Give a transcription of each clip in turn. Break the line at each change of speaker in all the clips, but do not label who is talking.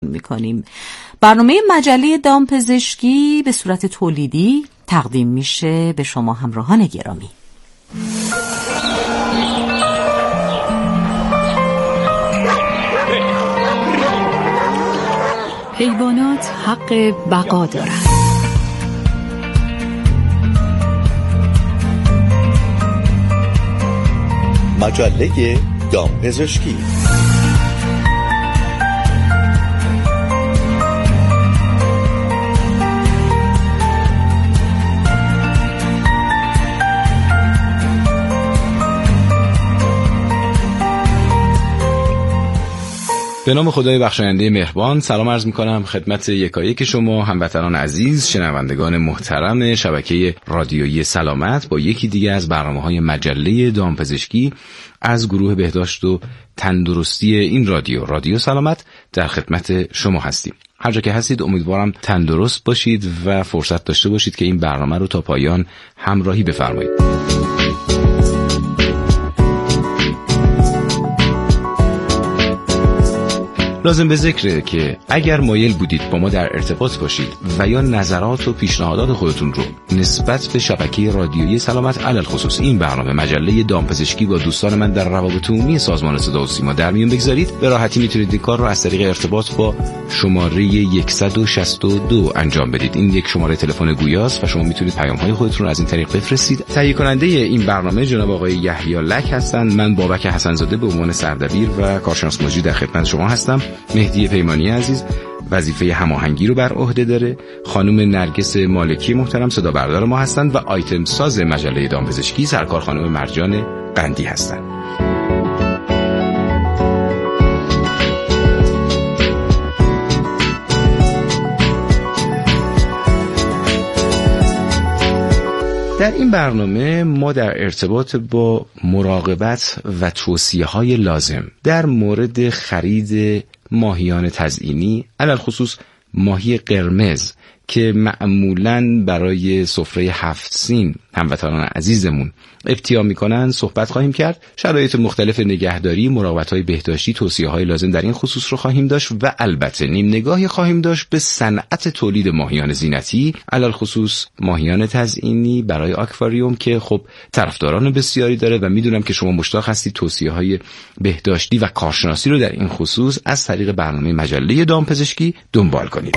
میکنیم. برنامه مجله دامپزشکی به صورت تولیدی تقدیم میشه به شما همراهان گرامی.
حیوانات حق بقا دارند.
مجله دامپزشکی.
به نام خدای بخشاینده مهربان سلام عرض می‌کنم خدمت یکایک شما هموطنان عزیز، شنوندگان محترم شبکه رادیویی سلامت با یکی دیگه از برنامه‌های مجله دامپزشکی از گروه بهداشت و تندرستی این رادیو سلامت در خدمت شما هستیم. هر جا که هستید امیدوارم تندرست باشید و فرصت داشته باشید که این برنامه رو تا پایان همراهی بفرمایید. لازم به ذکره که اگر مایل بودید با ما در ارتباط باشید و یا نظرات و پیشنهادات خودتون رو نسبت به شبکه رادیویی سلامت علل خصوص این برنامه مجله دامپزشکی با دوستان من در روابط عمومی سازمان صدا و سیما در میون بگذارید، به راحتی میتونید این کار رو از طریق ارتباط با شماره 162 انجام بدید. این یک شماره تلفن گویاست و شما میتونید پیام‌های خودتون رو از این طریق بفرستید. تهیه کننده این برنامه جناب آقای یحیی لک هستند. من بابک حسن‌زاده به عنوان سردبیر و کارشناس مجری در خدمت شما هستم. مهدی پیمانی عزیز وظیفه هماهنگی رو بر عهده داره. خانم نرگس مالکی محترم صدا بردار ما هستند و آیتم ساز مجله دامپزشکی سرکار خانم مرجان قندی هستند. در این برنامه ما در ارتباط با مراقبت و توصیه‌های لازم در مورد خرید ماهیان تزئینی، علل خصوص ماهی قرمز که معمولاً برای سفره 7 سین هموطنان عزیزمون ابتیا میکنن صحبت خواهیم کرد. شرایط مختلف نگهداری، مراقبت‌های بهداشتی، توصیه‌های لازم در این خصوص رو خواهیم داشت و البته نیم نگاهی خواهیم داشت به صنعت تولید ماهیان زینتی، علل خصوص ماهیان تزئینی برای آکواریوم که خب طرفداران بسیاری داره و میدونم که شما مشتاق هستید توصیه‌های بهداشتی و کارشناسی رو در این خصوص از طریق برنامه مجله دامپزشکی دنبال کنید.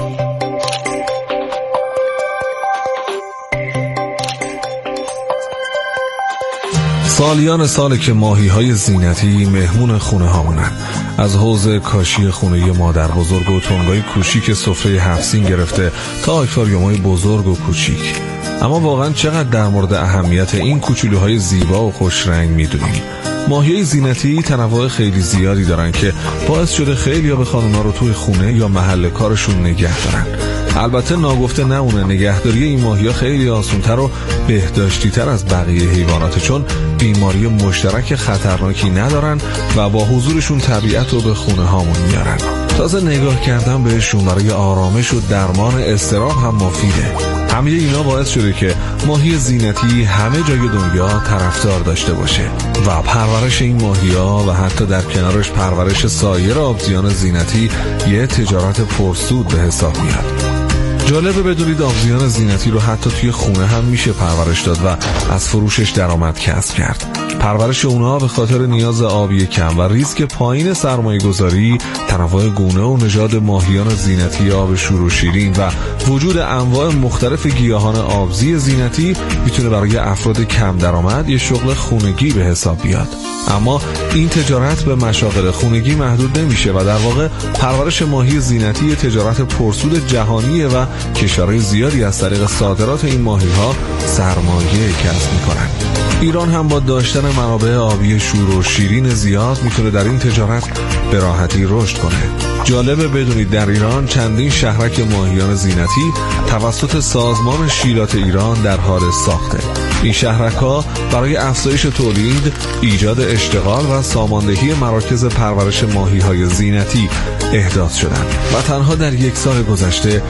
سالیان ساله که ماهی‌های زینتی مهمون خونه هامونن. از حوض کاشی خونه مادر بزرگ و تنگای کوچیک سفره 7 سین گرفته تا آکواریوم‌های بزرگ و کوچیک. اما واقعا چقدر در مورد اهمیت این کوچولوهای زیبا و خوش رنگ میدونیم؟ ماهی‌های زینتی تنوع خیلی زیادی دارن که باعث شده خیلی‌ها به خانوما رو توی خونه یا محل کارشون نگه دارن. البته ناگفته نمونه نگهداری این ماهی‌ها خیلی آسان‌تر و بهداشتی‌تر از بقیه حیوانات، چون بیماری مشترک خطرناکی ندارن و با حضورشون طبیعت رو به خونه هامون میارن. تازه نگاه کردن بهشون برای آرامش و درمان اضطراب هم مفیده. همه اینا باعث شده که ماهی زینتی همه جای دنیا طرفدار داشته باشه و پرورش این ماهی‌ها و حتی در کنارش پرورش سایر آبزیان زینتی یه تجارت پرسود به حساب میاد. جالبه بدونید آبزیان زینتی رو حتی توی خونه هم میشه پرورش داد و از فروشش درآمد کسب کرد. پرورش اونها به خاطر نیاز آبی کم و ریسک پایین سرمایه‌گذاری، تنوع گونه و نژاد ماهیان زینتی آب شور و شیرین و وجود انواع مختلف گیاهان آبزی زینتی میتونه برای افراد کم درآمد یه شغل خونگی به حساب بیاد. اما این تجارت به مشاغل خونگی محدود نمیشه و در واقع پرورش ماهی زینتی تجارت پرسود جهانیه و کشورهای زیادی از طریق صادرات این ماهی‌ها سرمایه کسب میکنن. ایران هم با داشتن منابع آبی شور و شیرین زیاد میتونه در این تجارت به راحتی رشد کنه. جالبه بدونید در ایران چندین شهرک ماهیان زینتی توسط سازمان شیلات ایران در حال ساخته. این شهرک‌ها برای افزایش تولید، ایجاد اشتغال و ساماندهی مراکز پرورش ماهی‌های زینتی احداث شدند و تنها در یک سال گذشته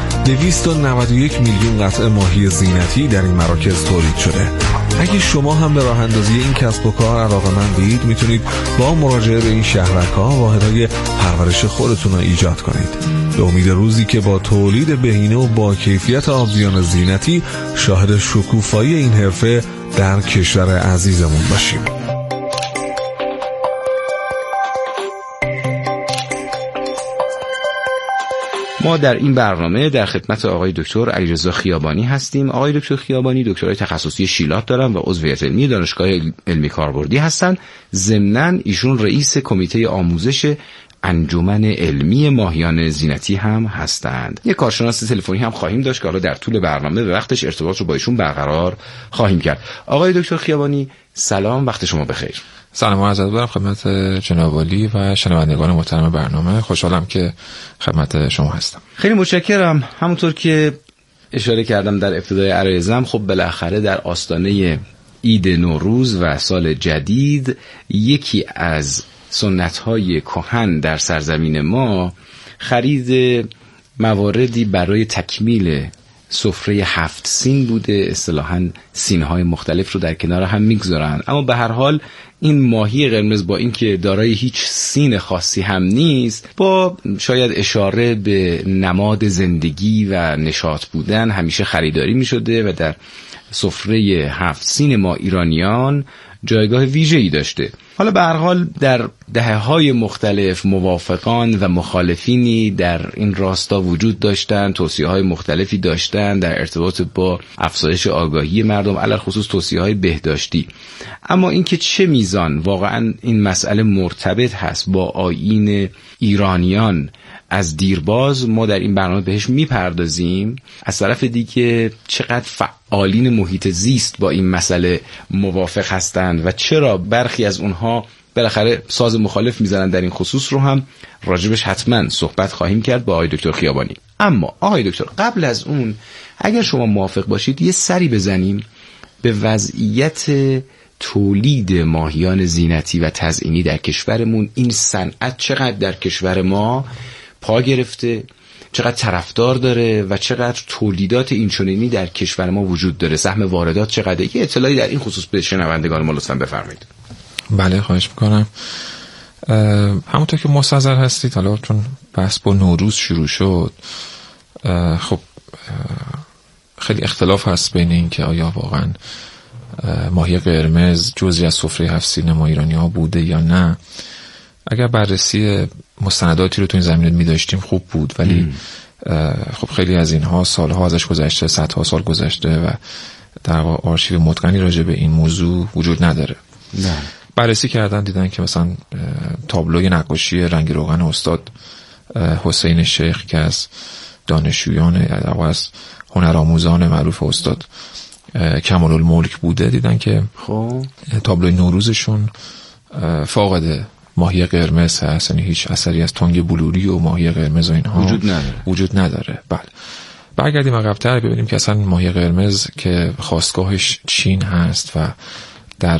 291 میلیون قطعه ماهی زینتی در این مراکز تولید شده. اگه شما هم به راه اندازی این کسب و کار علاقه‌مندید میتونید با مراجعه به این شهرک‌ها واحدهای پرورش خودتون رو ایجاد کنید. به امید روزی که با تولید بهینه و با کیفیت آبزیان زینتی شاهد شکوفایی این حرفه در کشور عزیزمون باشیم.
ما در این برنامه در خدمت آقای دکتر علیرضا خیابانی هستیم. آقای دکتر خیابانی دکترای تخصصی شیلات دارن و عضو هیئت علمی دانشگاه علمی کاربردی هستن. ضمناً ایشون رئیس کمیته آموزش انجمن علمی ماهیان زینتی هم هستند. یک کارشناس تلفنی هم خواهیم داشت که حالا در طول برنامه به وقتش ارتباط رو با ایشون برقرار خواهیم کرد. آقای دکتر خیابانی سلام، وقت شما بخیر.
سلام عرض دارم خدمت جناب عالی و شنوندگان محترم برنامه. خوشحالم که خدمت شما هستم.
خیلی متشکرم. همونطور که اشاره کردم در ابتدای عرایزم، خب بالاخره در آستانه عید نوروز و سال جدید یکی از سنت‌های کهن در سرزمین ما خرید مواردی برای تکمیل سفره 7 سین بوده. اصطلاحاً سین‌های مختلف رو در کنار هم میگذارن، اما به هر حال این ماهی قرمز با اینکه دارای هیچ سین خاصی هم نیست، با شاید اشاره به نماد زندگی و نشاط بودن همیشه خریداری می‌شده و در سفره 7 سین ما ایرانیان جایگاه ویژه‌ای داشته. حالا به هر حال در دهه‌های مختلف موافقان و مخالفینی در این راستا وجود داشتند، توصیه‌های مختلفی داشتند در ارتباط با افزایش آگاهی مردم، علاوه خصوص توصیه‌های بهداشتی. اما اینکه چه میزان واقعاً این مسئله مرتبط هست با آیین ایرانیان از دیرباز، ما در این برنامه بهش میپردازیم. از طرف دیگه چقدر فعالین محیط زیست با این مسئله موافق هستند و چرا برخی از اونها بالاخره ساز مخالف میزنن در این خصوص رو هم راجبش حتما صحبت خواهیم کرد با آقای دکتر خیابانی. اما آقای دکتر، قبل از اون اگر شما موافق باشید یه سری بزنیم به وضعیت تولید ماهیان زینتی و تزئینی در کشورمون. این صنعت چقدر در کشور ما پا گرفته، چقدر طرفدار داره و چقدر تولیدات اینچنینی در کشور ما وجود داره، سهم واردات چقدره؟ یه اطلاعی در این خصوص به شنوندگان ما لطفاً بفرمایید.
بله، خواهش میکنم. همونطور که مستحضر هستید، حالا چون بحث با نوروز شروع شد، خب خیلی اختلاف هست بین این که آیا واقعاً ماهی قرمز جزئی از سفره 7 سین ما ایرانی ها بوده یا نه. اگر بررسی مستنداتی رو تو این زمینه می داشتیم خوب بود، ولی خب خیلی از اینها سالها ازش گذشته، صدها سال گذشته و در واقع آرشیو متقنی راجع به این موضوع وجود نداره. نه. بررسی کردن دیدن که مثلا تابلوی نقاشی رنگ روغن استاد حسین شیخ که از دانشجویان از هنرآموزان معروف استاد کمال الملک بوده، دیدن که خب تابلوی نوروزشون فاقد ماهی قرمز هست، یعنی هیچ اثری از تنگ بلوری و ماهی قرمز و اینها وجود نداره. بله، برگردیم عقب‌تر ببینیم که اصلا ماهی قرمز که خاستگاهش چین هست و در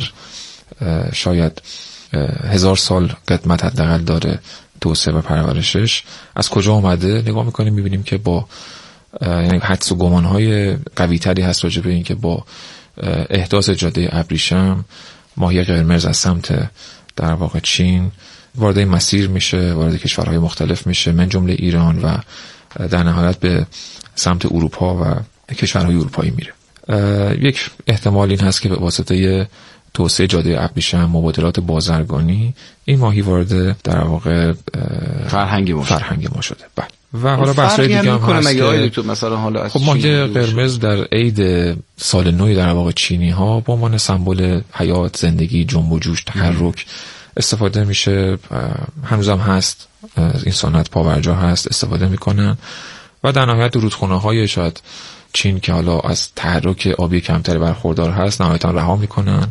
شاید 1000 سال قدمت حداقل داره توسعه و پرورشش، از کجا اومده نگاه میکنیم میبینیم که با یعنی حدس و گمانهای قوی‌تری هست راجع به این که با احداث جاده ابریشم ماهی قرمز از سمت در واقع چین وارد این مسیر میشه، وارد کشورهای مختلف میشه من جمله ایران و در نهایت به سمت اروپا و کشورهای اروپایی میره. یک احتمال این هست که به واسطه توسعه جاده ابریشم، مبادلات بازرگانی، این ماهی وارد در واقع فرهنگ ما شده. بله. و حالا بحث‌های دیگه هم هست که
مثلا حالا
خب ماهی قرمز در عید سال نو در واقع چینی ها به عنوان سمبل حیات، زندگی، جنب و جوش، تحرک استفاده میشه. هنوزم هست این سنت پاورجا هست، استفاده میکنن و در نهایت رودخونه‌های شاید چین که حالا از تحرک آبی کمتری برخوردار هست نهایتا رها میکنن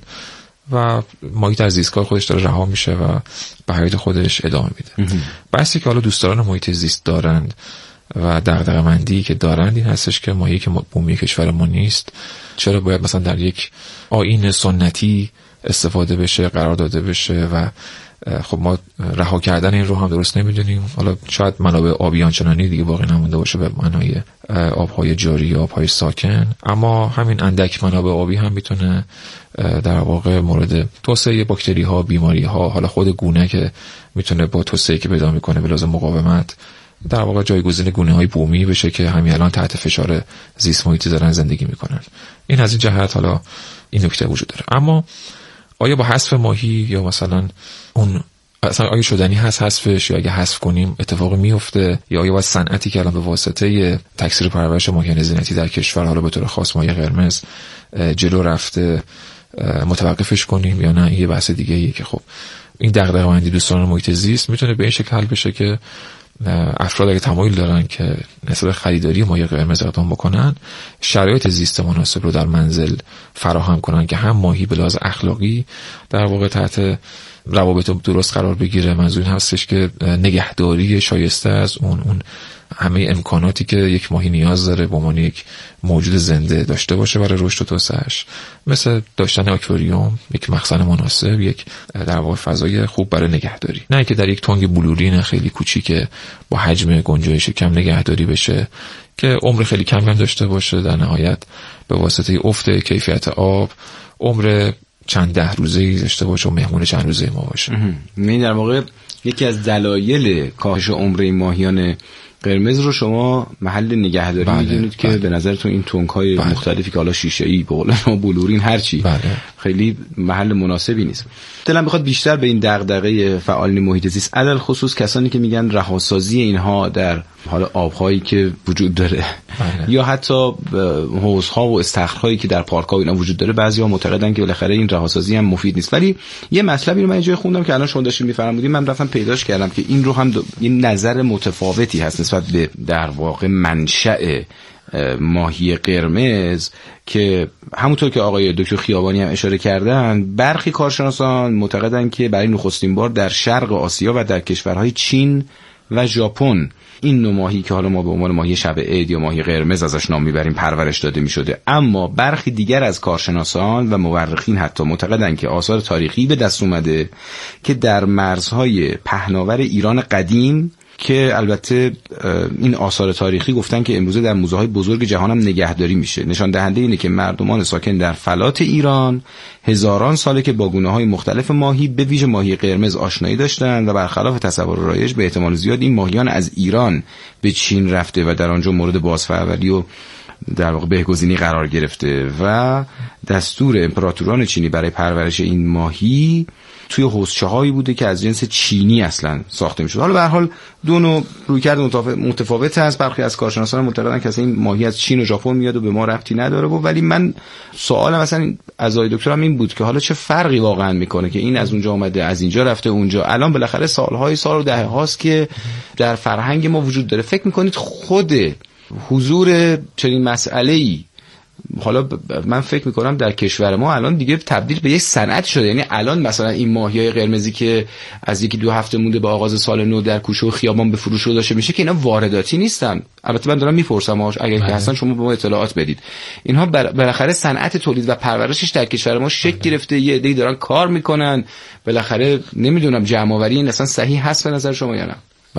و محیط از زیستگاه خودش داره رها میشه و به حیات خودش ادامه میده. بحثی که حالا دوستداران محیط زیست دارند و دغدغه‌مندی که دارند این هستش که ماهی که بومی کشور ما نیست چرا باید مثلا در یک آیین سنتی استفاده بشه، قرار داده بشه و خب ما رها کردن این رو هم درست نمیدونیم. حالا شاید منابع آبی آنچنانی دیگه باقی نمونده باشه به معنای آبهای جاری، آبهای ساکن، اما همین اندک منابع آبی هم میتونه در واقع مورد توسعه باکتری ها، بیماری ها، حالا خود گونه که میتونه با توسعه که پیدا میکنه به لازم مقاومت در واقع جایگزین گونه‌های بومی بشه که همین الان تحت فشار زیست محیطی دارن زندگی میکنن. این از این جهت حالا این نکته وجود داره. اما آیا با حذف ماهی یا مثلا اون اصلا آیا شدنی هست حذفش، یا اگه حذف کنیم اتفاقی میفته، یا آیا باید صنعتی که الان به واسطه تکثیر پرورش ماهیان زینتی در کشور حالا به طور خاص ماهی قرمز جلو رفته متوقفش کنیم یا نه؟ یه بحث دیگه ایه که خب این دغدغه‌مندی دوستان محیط زیست میتونه به این شکل حل بشه که افراد اگه تمایل دارن که نسبت خریداری ماهی قرمز اقدام بکنن، شرایط زیست مناسب رو در منزل فراهم کنن که هم ماهی به لحاظ اخلاقی در واقع تحت روابط درست قرار بگیره. منظور این هستش که نگهداری شایسته از اون همه امکاناتی که یک ماهی نیاز داره به عنوان یک موجود زنده داشته باشه برای رشد و توسعه‌اش، مثل داشتن آکواریوم، یک مخزن مناسب، یک در واقع فضای خوب برای نگهداری، نه که در یک تنگ بلورین خیلی کوچیک با حجم گنجایش کم نگهداری بشه که عمر خیلی کمی هم داشته باشه، در نهایت به واسطه افت کیفیت آب عمر چند ده روزه‌ای داشته باشه و مهمون چند روزه ما باشه.
این در واقع یکی از دلایل کاهش عمر این ماهیان قرمز رو شما محل نگهداری می‌دونید که به نظرتون این تونک‌های مختلفی که حالا شیشه‌ای به قول شما بلورین هرچی خیلی محل مناسبی نیست. دلم بخواد بیشتر به این دغدغه فعالین محیط زیست، علل خصوص کسانی که میگن رهاسازی اینها در حالا آب‌هایی که وجود داره یا حتی حوض‌ها و استخرهایی که در پارک‌ها اینا وجود داره، بعضی‌ها معتقدن که بالاخره این رهاسازی هم مفید نیست. ولی یه مطلبی رو من جای خوندم که الان شما داشتین می‌فرمودین، من رفتم پیداش کردم که این رو هم این نظر متفاوتی هست نسبت به در واقع منشأ ماهی قرمز، که همونطور که آقای دکتر خیابانی هم اشاره کردن، برخی کارشناسان معتقدن که برای نخستین بار در شرق آسیا و در کشورهای چین و ژاپن این نوع ماهی که حالا ما به عنوان ماهی شب عید یا ماهی قرمز ازش نام میبریم پرورش داده میشده. اما برخی دیگر از کارشناسان و مورخین حتی معتقدن که آثار تاریخی به دست اومده که در مرزهای پهناور ایران قدیم، که البته این آثار تاریخی گفتن که امروزه در موزه‌های بزرگ جهان هم نگهداری میشه، نشان دهنده اینه که مردمان ساکن در فلات ایران هزاران ساله که با گونه‌های مختلف ماهی به ویژه ماهی قرمز آشنایی داشتن و برخلاف تصور رایج به احتمال زیاد این ماهیان از ایران به چین رفته و در آنجا مورد بازپروری و در واقع بهگزینی قرار گرفته و دستور امپراتوران چینی برای پرورش این ماهی توی حوضچه‌هایی بوده که از جنس چینی اصلا ساخته می‌شد. حالا به هر حال دو نوع رویکرد متفاوت هست. برخی از کارشناسان معتقدن که اصلا این ماهی از چین و ژاپن میاد و به ما ربطی نداره، ولی من سوالم مثلا از آقای دکترم این بود که حالا چه فرقی واقعا میکنه که این از اونجا اومده از اینجا رفته اونجا؟ الان بالاخره سالهای سال و دهه هاست که در فرهنگ ما وجود داره. فکر میکنید خود حضور چنین مسئله‌ای، حالا من فکر میکنم در کشور ما الان دیگه تبدیل به یک صنعت شده، یعنی الان مثلا این ماهیای قرمزی که از یکی دو هفته مونده به آغاز سال نو در کوچه و خیابان به فروش رو داشته میشه که اینا وارداتی نیستن. البته من دارم میپرسم اگر که هستن شما به ما اطلاعات بدید. اینها بالاخره صنعت تولید و پرورشش در کشور ما شکل گرفته، یه عده‌ای دارن کار میکنن. بالاخره نمیدونم جمع آوری این اصلا صحیح هست به نظر شما یا نه؟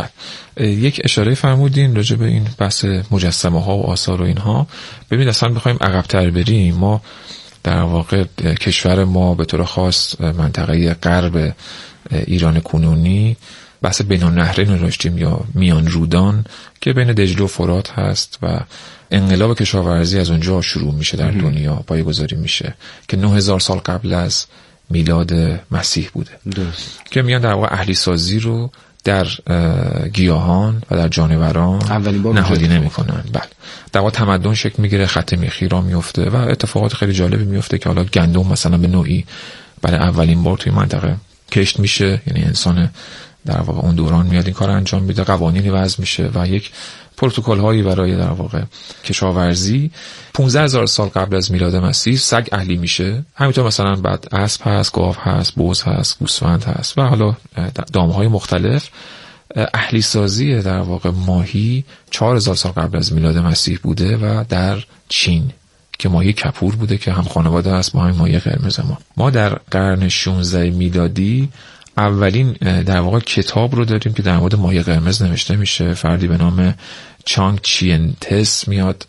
یک اشاره فرمودین راجع به این بحث مجسمه ها و آثار و اینها. ببینید اصلا بخوایم عقب‌تر بریم، ما در واقع کشور ما به طور خاص منطقه غرب ایران کنونی بحث بین النهرین رو داشتیم یا میان رودان که بین دجله و فرات هست و انقلاب کشاورزی از اونجا شروع میشه در دنیا، پایه‌گذاری میشه که 9000 سال قبل از میلاد مسیح بوده. درست. که میان در واقع اهلی سازی رو در گیاهان و در جانوران نهادینه میکنن. بله، در واقع تمدن شکل میگیره، خط میخی را میفته و اتفاقات خیلی جالبی میفته که حالا گندم مثلا به نوعی برای اولین بار توی منطقه کشت میشه، یعنی انسان در واقع اون دوران میاد این کار انجام میده، قوانینی وضع میشه و یک پروتکل هایی برای در واقع کشاورزی. 15000 سال قبل از میلاد مسیح سگ اهلی میشه، همینطور مثلا بعد اسب هست، گاو هست، بز هست، گوسفند هست و حالا دامهای مختلف. اهلی سازی در واقع ماهی 4000 سال قبل از میلاد مسیح بوده و در چین که ماهی کپور بوده که هم خانواده است با همین ماهی قرمز. ما در قرن 16 میلادی اولین در واقع کتاب رو داریم که در مورد ماهی قرمز نوشته میشه. فردی به نام چانگ چین تس میاد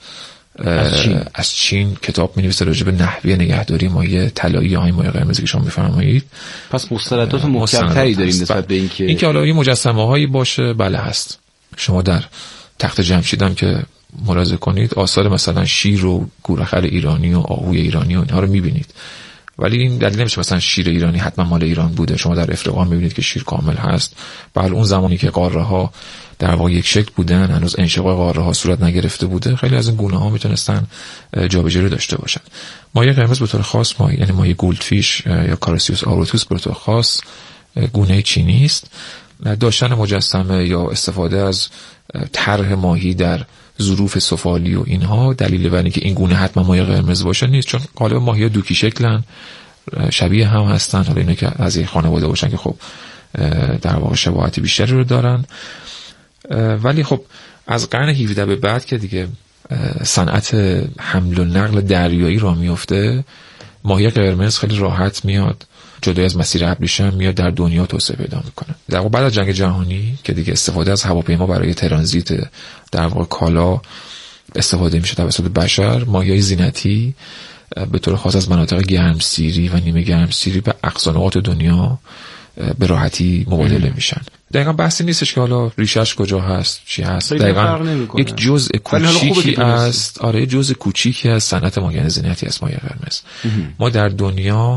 از چین کتاب می‌نویسه راجع به نحوه نگهداری ماهی طلایی یا ماهی قرمزی که شما می‌فرمایید.
پس مستندات محکم‌تری داریم نسبت به این که
حالا یه مجسمه‌هایی باشه. بله هست. شما در تخت جمشید هم که ملاحظه کنید آثار مثلا شیر و گورخر ایرانی و آهوی ایرانی و اینها رو میبینید، ولی این دلیل نمیشه مثلا شیر ایرانی حتما مال ایران بوده. شما در افریقا میبینید که شیر کامل هست. بله اون زمانی که قاره ها در واقع یک شکل بودن، هنوز انشقاق قاره ها صورت نگرفته بوده، خیلی از این گونه ها میتونستن جابجایی داشته باشن. ماهی قرمز به طور خاص یعنی ماهی گولدفیش یا کارسیوس آروتوس به طور خاص گونه چینی است. داشتن مجسمه یا استفاده از طرح ماهی در ظروف سفالی و اینها دلیل بر اینکه این گونه حتما ماهی قرمز باشه نیست، چون غالبا ماهی‌ها دوکی شکلن، شبیه هم هستن. حالا اینا که از یک خانواده باشن که خب در واقع شباهت بیشتری رو دارن. ولی خب از قرن 17 به بعد که دیگه صنعت حمل و نقل دریایی را میفته، ماهی قرمز خیلی راحت میاد جدای از مسیر ابریشم میاد در دنیا توسعه پیدا میکنه. در واقع بعد از جنگ جهانی که دیگه استفاده از هواپیما برای ترانزیت در واقع کالا استفاده میشه توسط بشر، ماهی‌های زینتی به طور خاص از مناطق گرمسیری و نیمه گرمسیری به اقصا نقاط دنیا به راحتی مبادله میشن. دقیقاً بحثی نیستش که حالا ریشش کجا هست چی هست، دقیقاً یک جزء کوچیکی است. آره جزء کوچیکی از صنعت ماهیان زینتی است ماهی قرمز. ما در دنیا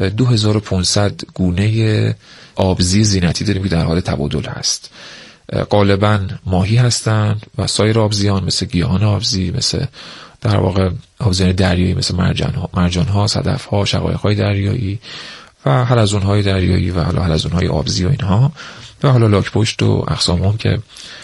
2500 گونه آبزی زینتی داریم که در حال تبادل هست. غالباً ماهی هستند و سایر آبزیان مثل گیاهان آبزی، مثل در واقع آبزیان دریایی مثل مرجان‌ها، صدف‌ها، شقایق‌های دریایی و حلزون‌های دریایی و حالا حلزون‌های آبزی و اینها و حالا لاک‌پشت و اقسام هم که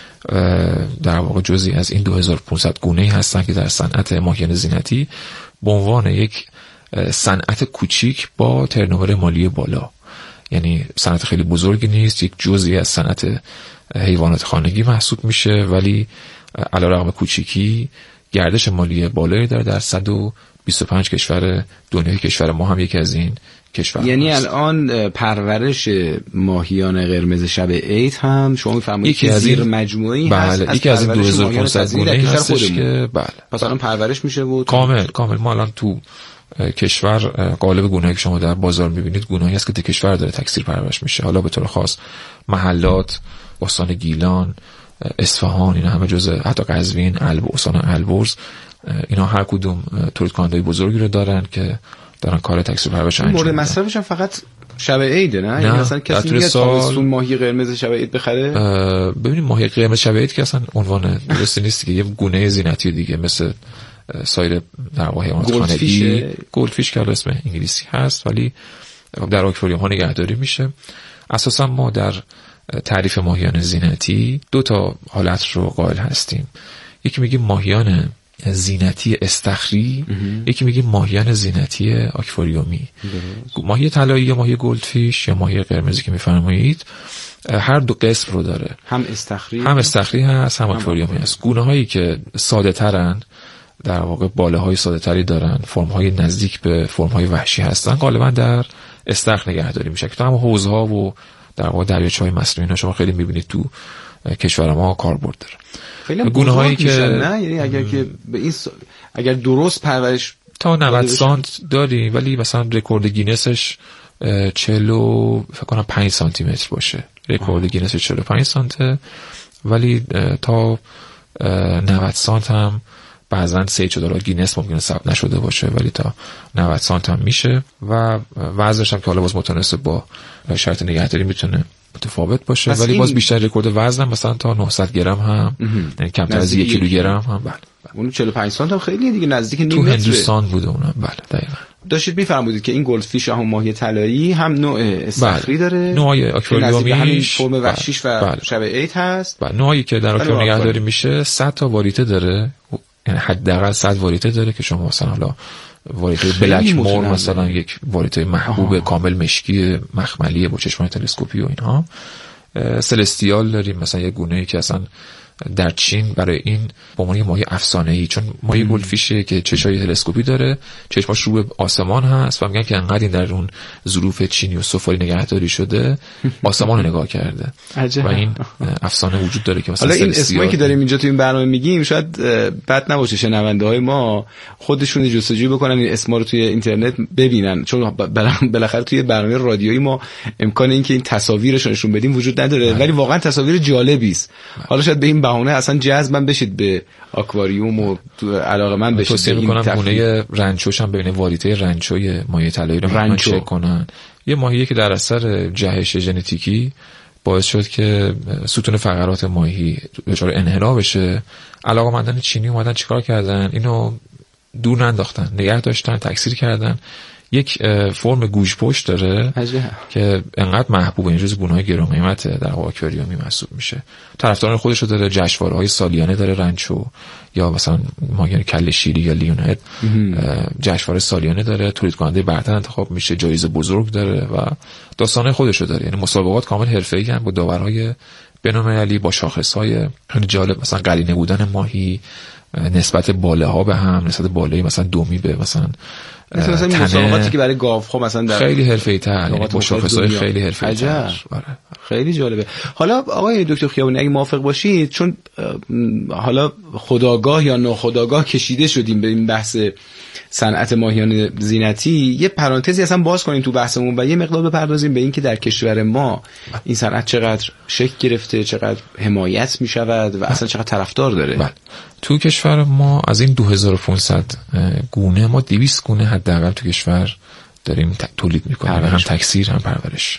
در واقع جزئی از این 2500 گونه‌ای هستن که در صنعت ماهیان زینتی به عنوان یک صنعت کوچیک با ترنوور مالی بالا، یعنی صنعت خیلی بزرگی نیست، یک جزئی از صنعت حیوانات خانگی محسوب میشه، ولی علیرغم کوچیکی گردش مالی بالایی داره در 125 کشور دنیای. کشور ما هم یکی از این کشور.
یعنی الان پرورش ماهیان قرمز شب عید هم شما میفرمایید که زیر مجموعه‌ای هست.
بله یکی از این 2500 گونه‌ای هستش که بله
پس الان پرورش میشه و
کامل ما الان تو کشور قالب گونه‌ای که شما در بازار میبینید گونه‌ای است که در کشور داره تکثیر پرورش میشه. حالا به طور خاص محلات استان گیلان، اصفهان، اینا همه جزء حتی قزوین، استان البرز، اینا هر کدوم تولید کننده‌های بزرگی رو دارن که دارن کار تکثیر پرورش انجام میدن.
مورد مصرفش هم فقط شب عیده نه؟ یعنی مثلا کسی میاد تابستون ماهی قرمز شب عید بخره؟
ببینید ماهی قرمز شب عید که اصلا عنوان درستی نیست که یه گونه زینتی دیگه مثل سایر در واقع حیوانات خانگی، گلدفیش که اسم انگلیسی هست ولی در آکواریوم ها نگهداری میشه. اساسا ما در تعریف ماهیان زینتی دو تا حالت رو قائل هستیم. یکی میگیم ماهیان زینتی استخری، یکی میگیم ماهیان زینتی آکواریومی. ماهی طلایی یا ماهی گلدفیش یا ماهی قرمزی که میفرمایید هر دو قسم رو داره، هم استخری هست هم آکواریومی هست. گونه هایی که ساده ترن در واقع باله های ساده تری دارن، فرم های نزدیک به فرم های وحشی هستن، غالبا در استخر نگهداری میشه که تو هم حوضها و در واقع دریاچه‌های مصنوعی شما خیلی میبینید تو کشور ما کاربرد داره.
خیلی گونه‌هایی که نه، یعنی اگر که به این اگر درست پرورش
تا 90 سانت داری، ولی مثلا رکورد گینسش 40 فکر کنم 5 سانتی متر باشه. رکورد گینسش 45 سانته، ولی تا 90 سانت هم بعضن $3 گینس ممکنه ثبت نشده باشه، ولی تا 90 سانت هم میشه و وزنش هم که حالا باز متناسب با شرط نگهداری میتونه متفاوت باشه، ولی باز بیشتر رکورد وزن مثلا تا 900 گرم هم، یعنی کمتر از 1 کیلوگرم هم. بله
اون 45 سانت هم خیلی دیگه نزدیک نیم متر.
تو هندوستان بوده اونم. بله دقیقاً.
داشتید میفرمودید که این گلدفیش هم ماهی طلایی هم نوع استخری داره،
نوعی آکواریومیش
فرم وحشیش و شب عید هست.
بله نوعی که در آکواریوم نگهداری میشه 100 تا واریته داره، یعنی حداقل 100 واریته داره که شما مثلا حالا واریته بلک مور مثلا یک واریته محبوب کامل مشکی مخملی با چشمان تلسکوپی و اینها. سلستیال داریم مثلا یک گونه‌ای که اصلا در چین برای این به عنوان ماهی افسانه‌ای، چون ماهی گلدفیشه که چشای تلسکوپی داره، چشماش رو به آسمان هست و میگن که انقدر این در اون ظروف چینی و سفالی نگهداری شده آسمان رو نگاه کرده و این افسانه وجود داره که مثلا
حالا این اسمایی که داریم اینجا تو این برنامه میگیم شاید بد نباشه شنونده های ما خودشون جستجو بکنن این اسما رو توی اینترنت ببینن، چون بالاخره توی برنامه رادیویی ما امکان این که این تصاویرش نشون بدیم وجود نداره، ولی واقعا تصاویر جالبی است. حالا شاید به این بهونه اصلا جذبم بشید به آکواریوم و علاقه‌مند بشید.
توصیه می‌کنم گونه رنچوش هم ببینید، والیته رنچوی ماهی طلایی رو حتما چک کنن. یه ماهیه که در اثر جهش ژنتیکی باعث شد که ستون فقرات ماهی دچار انحنا بشه. علاقه‌مندان چینی اومدن چیکار کردن؟ اینو دور ننداختن، نگه داشتن، تکثیر کردن. یک فرم گوش پشت داره که انقدر محبوبه، این روز گونه‌های گران قیمت در آکواریومی محسوب میشه. طرفداران خودش رو داره، جشنواره‌های سالیانه داره رنچو، یا مثلا ماهیان کله شیری یا لیونهد جشنواره سالیانه داره، تولید کننده برتر انتخاب میشه، جایزه بزرگ داره و داستانه خودش رو داره. یعنی مسابقات کامل حرفه‌ای ان با داورهای بین‌المللی با شاخص‌های خیلی جالب، مثلا قرینه بودن ماهی، نسبت باله ها به هم، نسبت بالایی مثلا دومی به مثلا
مسابقاتی که برای گاوها مثلا در
خیلی حرفه‌ای‌تر، یعنی با شاخص‌های خیلی حرفه‌ای‌تر.
خیلی جالبه. حالا آقای دکتر خیابانی اگه موافق باشید، چون حالا خودآگاه یا ناخودآگاه کشیده شدیم به این بحث صنعت ماهیان زینتی، یه پرانتزی اصلا باز کنیم تو بحثمون و یه مقدار بپردازیم به این که در کشور ما این صنعت چقدر شکل گرفته، چقدر حمایت می شود و اصلا چقدر طرفدار داره.
بله. تو کشور ما از این 2500 گونه ما 200 گونه حداقل تو کشور داریم تولید میکنیم، هم تکثیر هم پرورش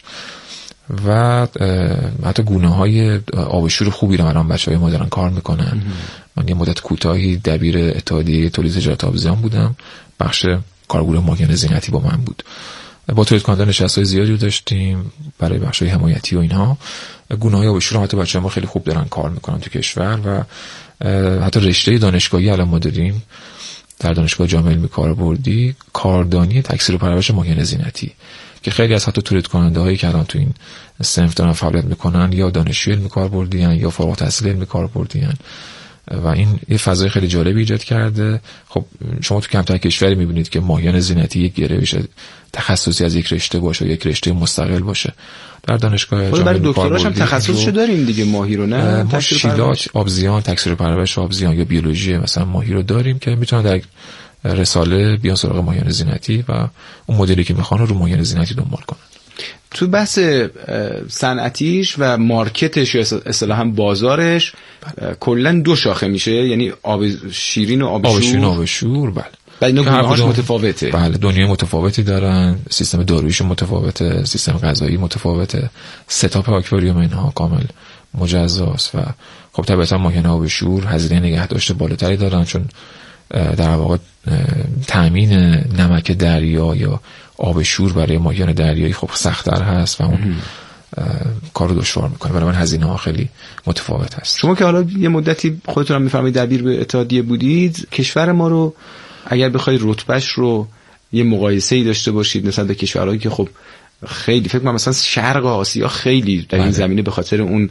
و حتی گونه‌های آبشور خوبی رو الان بچه‌های ما دارن کار میکنن. من یه مدت کوتاهی دبیر اتحادیه تولید تجارت آبزیان بودم، بخش کارگروه ماهیان زینتی با من بود. با تولید کنندگان نشست‌های زیادی رو داشتیم برای بخش‌های حمایتی و اینها. گونه‌های آبشور حتی بچه‌ها ما خیلی خوب دارن کار میکنن تو کشور و حتی رشته دانشگاهی الان ما داریم در دانشگاه جامعه علمی کاربردی کاردانی تکثیر و پرورش ماهیان زینتی که خیلی از حتی تولید کننده هایی که الان تو این صنف دارن فعالیت میکنن یا دانشجوی علمی کاربردی ان یا فارغ التحصیل علمی کاربردی ان و این یه فضای خیلی جالبی ایجاد کرده. خب شما تو کمتر کشوری میبینید که ماهیان زینتی یک گروهش تخصصی از یک رشته باشه، یک رشته مستقل باشه. در دانشگاه
جامعه برای دکتراش هم تخصصش داریم دیگه، ماهی رو نه
ما شیلات آبزیان، تکثیر و پرورش آبزیان یا بیولوژی مثلا ماهی رو داریم که میتونن در رساله بیان سراغ ماهیان زینتی و اون مدلی که میخوان رو ماهیان زینتی دنبال کنن.
تو بحث صنعتیش و مارکتش یا اصطلاحاً بازارش کلا دو شاخه میشه، یعنی آب شیرین و
آبشور. بله.
اینا گونه‌هاش متفاوته.
بله، دنیای متفاوتی دارن، سیستم داروییش متفاوته، سیستم غذایی متفاوته، ستاپ آکواریوم اینها کامل مجزاست و خب طبعا ماهیان آبشور هزینه نگهداشت بالاتری دارن چون در واقع تامین نمک دریا یا آب شور برای ماهیان دریایی خب سخت‌تر هست و اون کارو دشوار میکنه، بنابراین هزینه ها خیلی متفاوت هست.
شما که حالا یه مدتی خودتون هم میفهمید دبیر به اتحادیه بودید، کشور ما رو اگر بخواید رتبهش رو یه مقایسه‌ای داشته باشید نسبت به کشورهایی که خب خیلی فکر کنم مثلا شرق آسیا خیلی در این زمینه به خاطر اون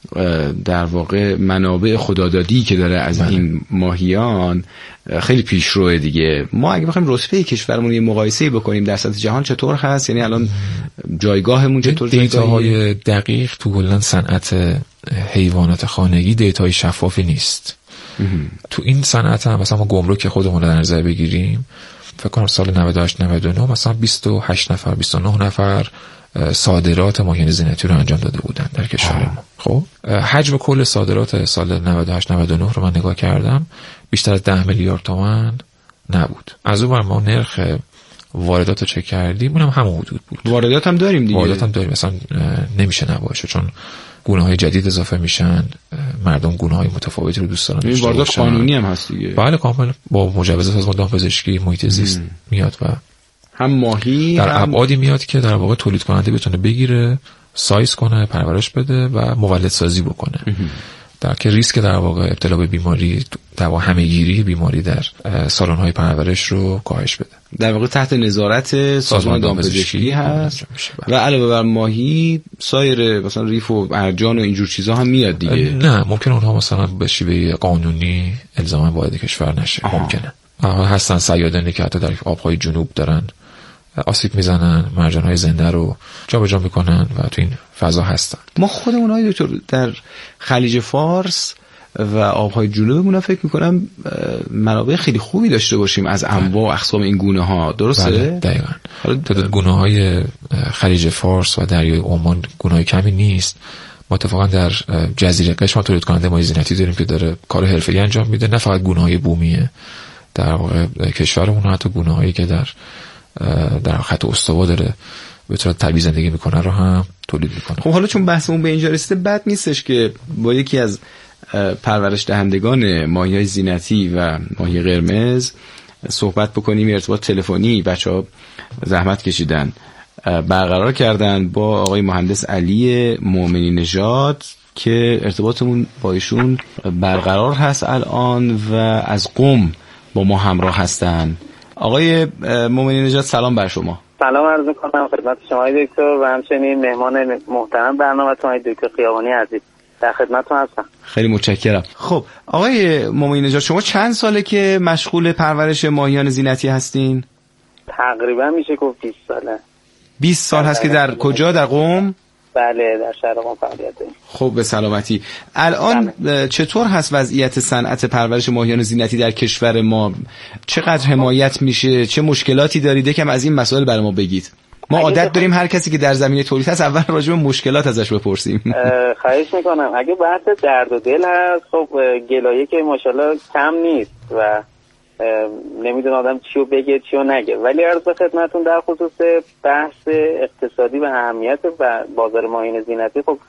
در واقع منابع خدادادی که داره از این ماهیان خیلی پیشروه دیگه، ما اگه بخوایم رتبه کشورمون یه مقایسه‌ای بکنیم در سطح جهان چطور هست؟ یعنی الان جایگاهمون چطور؟
دیتاهای دقیق تو کلا صنعت حیوانات خانگی دیتای شفافی نیست. تو این صنعت هم مثلا ما گمرک خودمون رو در نظر بگیریم، فکر کنم سال 98 99 مثلا 28 نفر 29 نفر صادرات ماهیان زینتی رو انجام داده بودن در کشور ما. خب حجم کل صادرات سال 98 99 رو من نگاه کردم بیشتر از 10 میلیارد تومان نبود. از اون ور ما نرخ واردات رو چک کردیم، اونم همون حدود بود.
واردات هم داریم دیگه.
واردات هم داریم، مثلا نمیشه نباشه چون گونه‌های جدید اضافه میشن، مردم گونه‌های متفاوتی رو دوست دارن.
این واردات قانونی هم هست دیگه.
بله کامل با مجوز سازمان دامپزشکی محیط زیست میاد و
هم ماهی
در ابعادی میاد که در واقع تولید کننده بتونه بگیره، سایز کنه، پرورش بده و مولد سازی بکنه. در که ریسک در واقع ابتلا به بیماری در واقع همه‌گیری بیماری در سالن‌های پرورش رو کاهش بده.
در واقع تحت نظارت سازمان دامپزشکی هست و علاوه بر ماهی سایر مثلا ریف و مرجان و اینجور چیزا هم میاد دیگه.
نه ممکنه اونها مثلا به شیوه قانونی الزاما وارد کشور نشه. ممکنه هستن صیادانی که حتی در آبهای جنوب دارن آسیب میزنن، مرجان‌های زنده رو جابجا میکنن و تو این فضا هستن.
ما خودمون های دکتر در خلیج فارس و آبهای جنوبمون فکر میکنم منابع خیلی خوبی داشته باشیم از انواع و اقسام این گونه ها. درسته؟
بله دقیقاً. تعداد گونه های خلیج فارس و دریای عمان گونه های کمی نیست. ما اتفاقا در جزیره قشم تولید کننده ماهی زینتی داریم که داره کار حرفه‌ای انجام میده، نه فقط گونه های بومیه در واقع کشورمون، حتی گونه هایی که در خط استوا داره به طور طبیعی زندگی میکنه رو هم تولید میکنه.
خب حالا چون بحثمون به اینجا رسیده بد نیستش که با یکی از پرورش دهندگان ماهی‌های زینتی و ماهی قرمز صحبت بکنیم. ارتباط تلفنی بچه‌ها زحمت کشیدن برقرار کردن با آقای مهندس علی مومنی نژاد که ارتباطمون با ایشون برقرار هست الان و از قم با ما همراه هستن. آقای مومنی نژاد سلام بر شما.
سلام عرض می‌کنم خدمت شما دکتر و همچنین مهمان محترم برنامه‌تون دکتر خیابانی عزیز. در خدمتتون هستم.
خیلی متشکرم. خب آقای مومنی نژاد شما چند ساله که مشغول پرورش ماهیان زینتی هستین؟
تقریبا میشه گفت 20 ساله.
20 سال هست که در کجا؟ در قم؟
بله در شهر قم فعالیت داریم.
خب به سلامتی. الان چطور هست وضعیت صنعت پرورش ماهیان زینتی در کشور ما؟ چقدر حمایت میشه؟ چه مشکلاتی دارید؟ یکم از این مسائل برای ما بگید. ما عادت داریم هر کسی که در زمینه تولید هست اول راجع به مشکلات ازش بپرسیم.
خواهش میکنم. اگه بحث درد و دل هست خب گلایه که ماشاءالله کم نیست و نمیدونه آدم چیو بگه چیو نگه، ولی عرض به خدمتتون در خصوص بحث اقتصادی و اهمیت بازار ماهیان زینتی خب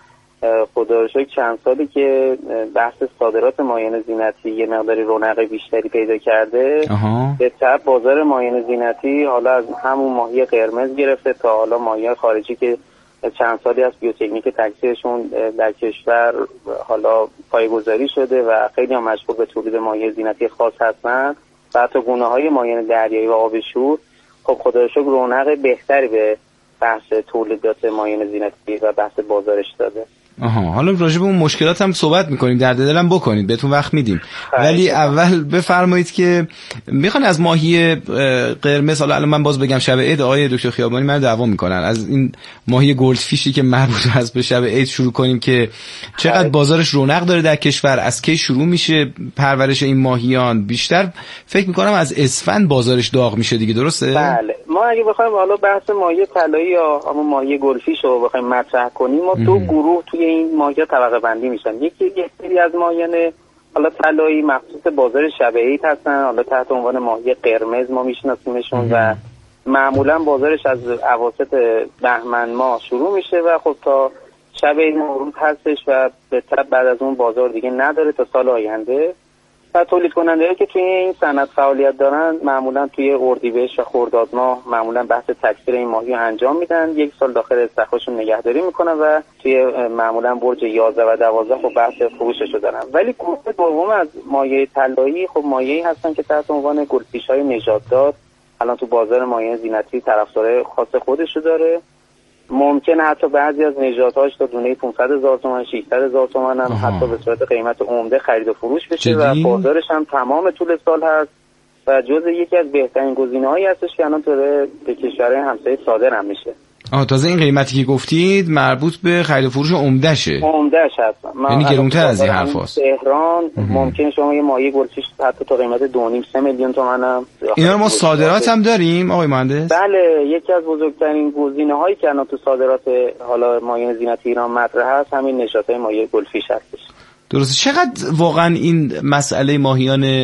خدا رو شکر چند سالی که بحث صادرات ماهیان زینتی یه مقداری رونق بیشتری پیدا کرده. به طب بازار ماهیان زینتی حالا از همون ماهی قرمز گرفته تا حالا ماهی خارجی که چند سالی از بیوتکنیک تکثیرشون در کشور حالا پایه‌گذاری شده و خیلی هم مشغول به تولید ماهی زینتی خاص هستن و حتی گونه‌های ماهیان دریایی و آبشور خب خدا رو شکر رونق بهتری به بحث تولیدات ماهیان زینتی و بحث بازارش داده.
حالا راجع به اون مشکلات هم صحبت میکنیم، درد دلم بکنید، بهتون وقت میدیم، ولی اول بفرمایید که میخوان از ماهی قرمز، حالا الان من باز بگم شب عید آقای دکتر خیابانی من دعوا میکنن، از این ماهی گلدفیشی که مربوط هست به شب عید شروع کنیم که چقدر بازارش رونق داره در کشور، از کی شروع میشه پرورش این ماهیان؟ بیشتر فکر میکنم از اسفند بازارش داغ میشه دیگه، درسته؟
بله. ما اگه بخوایم حالا بحث ماهی طلایی یا همون ماهی گلدفیش رو بخوایم مطرح کنیم، ما دو گروه توی این ماهی‌ها طبقه بندی میشن. یکی سری از ماهیان حالا طلایی مخصوص بازار شب عید هستن، حالا تحت عنوان ماهی قرمز ما میشناسیمشون و معمولا بازارش از اواسط بهمن ماه شروع میشه و خب تا شب عید روز هستش و به طب بعد از اون بازار دیگه نداره تا سال آینده. و تولید کننده‌ای که توی این صنعت فعالیت دارن معمولا توی اردیبهشت و خرداد ماه معمولا بحث تکثیر این ماهی رو انجام میدن، یک سال داخل استخرشون نگهداری میکنن و توی معمولا برج 11 و 12 خب بحث فروشش رو دارن. ولی گروه دوم از ماهی طلایی خب ماهیایی هستن که تحت عنوان گلدفیش‌های نژاددار الان تو بازار ماهی زینتی طرفدار خاص خودش رو داره. ممکنه حتی بعضی از نژادهاش تا دونه 500,000 تومان 600,000 تومان هم حتی به صورت قیمت عمده خرید و فروش بشه و بازارش هم تمام طول سال هست و جزء یکی از بهترین گزینه‌هایی هستش که الان داره به کشورهای همسایه صادر هم میشه.
تازه این قیمتی که گفتید مربوط به خرید و فروش عمدهشه.
عمدهش هست.
یعنی گرونتر از این حرفاست.
تهران ممکنه شما یه ماهی گلدفیش حتی تا قیمت 2.5-3 میلیون تومان هم.
اینا رو ما صادرات هم داریم آقای مهندس؟
بله، یکی از بزرگترین گزینه‌هایی که الان تو صادرات حالا ماهیان زینتی ایران مطرح هست همین نژادهای ماهی گلدفیش هستش.
درسته. چقدر واقعا این مسئله ماهیان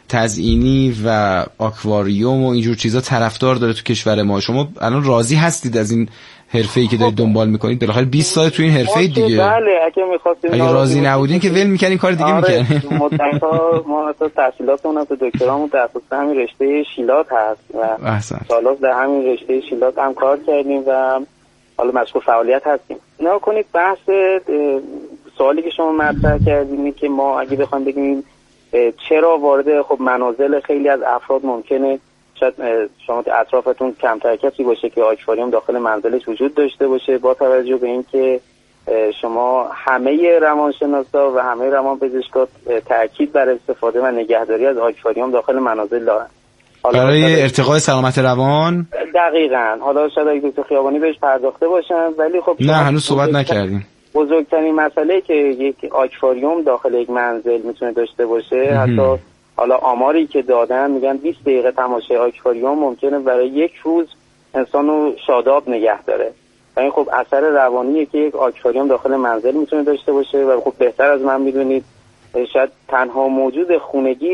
تزئینی و آکواریوم و اینجور چیزا طرفدار داره تو کشور ما؟ شما الان راضی هستید از این حرفه‌ای که دارید دنبال میکنید؟ بالاخره 20 سال تو این حرفه دیگه.
بله، اگه
راضی نبودین که ول میکنین کار دیگه میکنین.
مدت‌ها ما حتی تحصیلاتمون تو دکترامون تخصص همین رشته شیلات هست و سالا در همین رشته شیلات هم کار کردیم و حالا مشغول فعالیت هستیم. نگاه کنید بحث سوالی که شما مطرح کردین اینه که ما اگه بخوایم بگیم چرا وارد خب منازل خیلی از افراد ممکنه شاید شما اطرافتون کمتر کسی باشه که آکواریوم داخل منزلش وجود داشته باشه، با توجه به اینکه شما همه روانشناسا و همه روانپزشکا تاکید بر استفاده و نگهداری از آکواریوم داخل منازل دارن
برای ارتقاء سلامت روان.
دقیقاً. حالا شاید اگه دکتر خیابانی بهش پرداخته باشن، ولی خب
نه هنوز صحبت نکردیم.
بزرگترین مسئله که یک آکواریوم داخل یک منزل میتونه داشته باشه، حتی حالا آماری که دادن میگن 20 دقیقه تماشای آکواریوم ممکنه برای یک روز انسانو شاداب نگه داره. و این خب اثر روانیه که یک آکواریوم داخل منزل میتونه داشته باشه و خب بهتر از من میدونید شاید تنها موجود خونگی